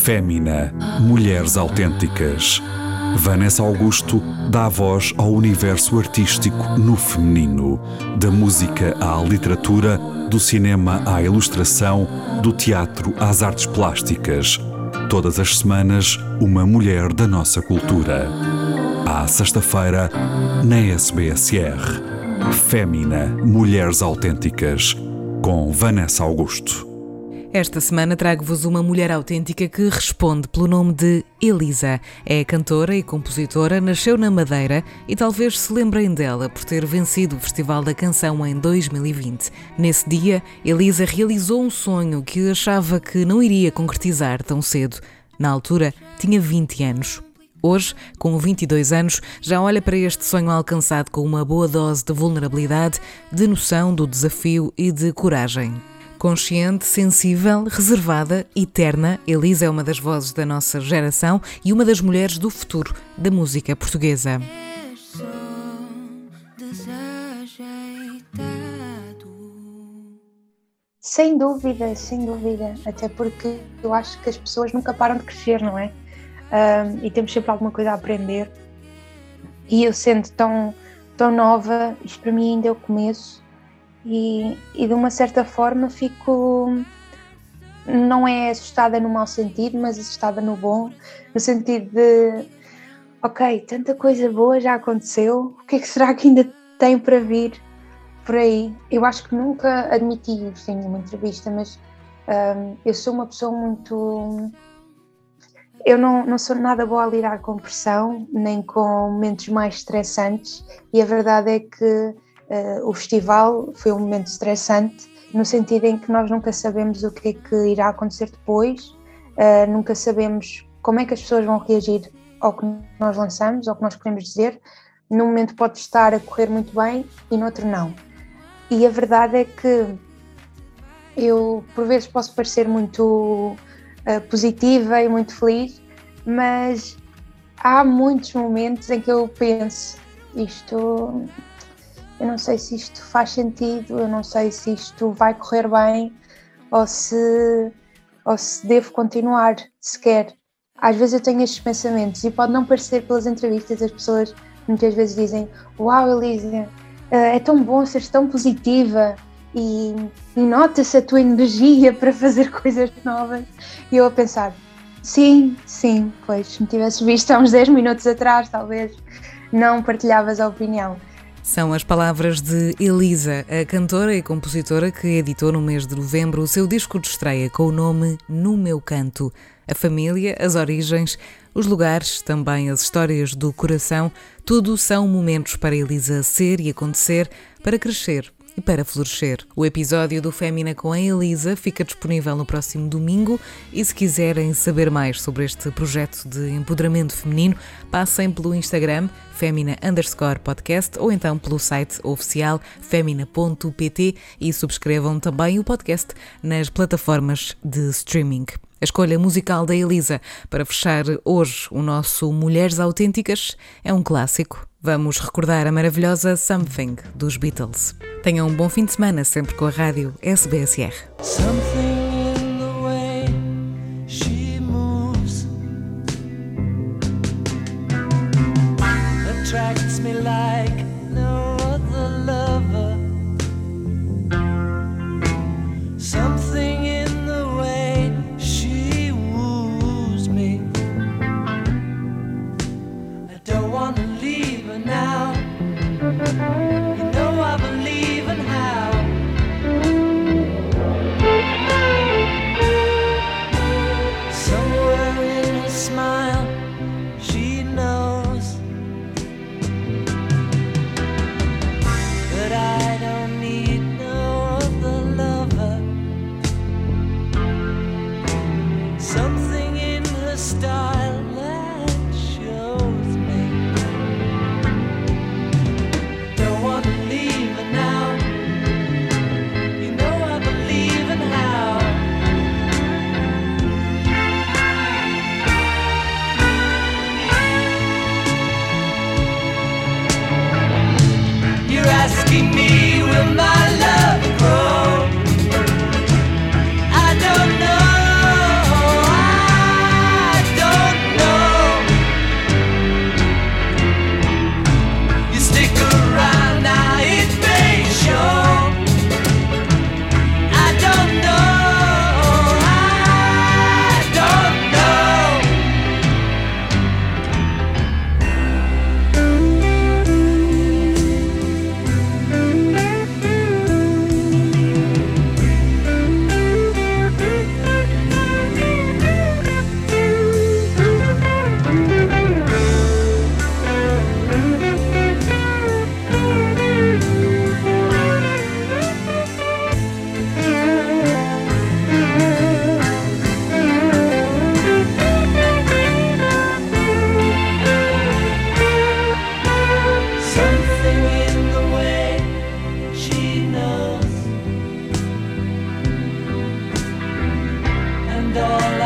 Fémina, Mulheres Autênticas. Vanessa Augusto dá voz ao universo artístico no feminino, da música à literatura, do cinema à ilustração, do teatro às artes plásticas. Todas as semanas, uma mulher da nossa cultura. À sexta-feira, na SBSR. Fémina, Mulheres Autênticas, com Vanessa Augusto. Esta semana trago-vos uma mulher autêntica que responde pelo nome de Elisa. É cantora e compositora, nasceu na Madeira e talvez se lembrem dela por ter vencido o Festival da Canção em 2020. Nesse dia, Elisa realizou um sonho que achava que não iria concretizar tão cedo. Na altura, tinha 20 anos. Hoje, com 22 anos, já olha para este sonho alcançado com uma boa dose de vulnerabilidade, de noção do desafio e de coragem. Consciente, sensível, reservada e terna, Elisa é uma das vozes da nossa geração e uma das mulheres do futuro da música portuguesa. Sem dúvida, sem dúvida. Até porque eu acho que as pessoas nunca param de crescer, não é? E temos sempre alguma coisa a aprender. E eu sendo tão nova, isto para mim ainda é o começo. E de uma certa forma fico, não é assustada no mau sentido, mas assustada no bom, no sentido de, ok, tanta coisa boa já aconteceu, o que é que será que ainda tem para vir por aí? Eu acho que nunca admiti isto em nenhuma entrevista, mas eu sou uma pessoa muito... Eu não sou nada boa a lidar com pressão, nem com momentos mais estressantes, e a verdade é que o festival foi um momento estressante, no sentido em que nós nunca sabemos o que é que irá acontecer depois, nunca sabemos como é que as pessoas vão reagir ao que nós lançamos, ao que nós queremos dizer. Num momento pode estar a correr muito bem e no outro não. E a verdade é que eu, por vezes, posso parecer muito positiva e muito feliz, mas há muitos momentos em que eu penso, eu não sei se isto faz sentido, eu não sei se isto vai correr bem ou se devo continuar sequer. Às vezes eu tenho estes pensamentos e pode não parecer pelas entrevistas, as pessoas muitas vezes dizem: "Uau, Elisa, é tão bom seres tão positiva e nota-se a tua energia para fazer coisas novas." E eu a pensar: sim, pois se me tivesses visto há uns 10 minutos atrás, talvez não partilhavas a opinião. São as palavras de Elisa, a cantora e compositora que editou no mês de novembro o seu disco de estreia com o nome No Meu Canto. A família, as origens, os lugares, também as histórias do coração, tudo são momentos para Elisa ser e acontecer, para crescer e para florescer. O episódio do Fémina com a Elisa fica disponível no próximo domingo e se quiserem saber mais sobre este projeto de empoderamento feminino, passem pelo Instagram femina_podcast ou então pelo site oficial femina.pt e subscrevam também o podcast nas plataformas de streaming. A escolha musical da Elisa para fechar hoje o nosso Mulheres Autênticas é um clássico. Vamos recordar a maravilhosa Something dos Beatles. Tenham um bom fim de semana sempre com a rádio SBSR. Something in the way she moves attracts me like no other lover. Something in the way she woos me. I don't want to leave her now. You know I believe in how. all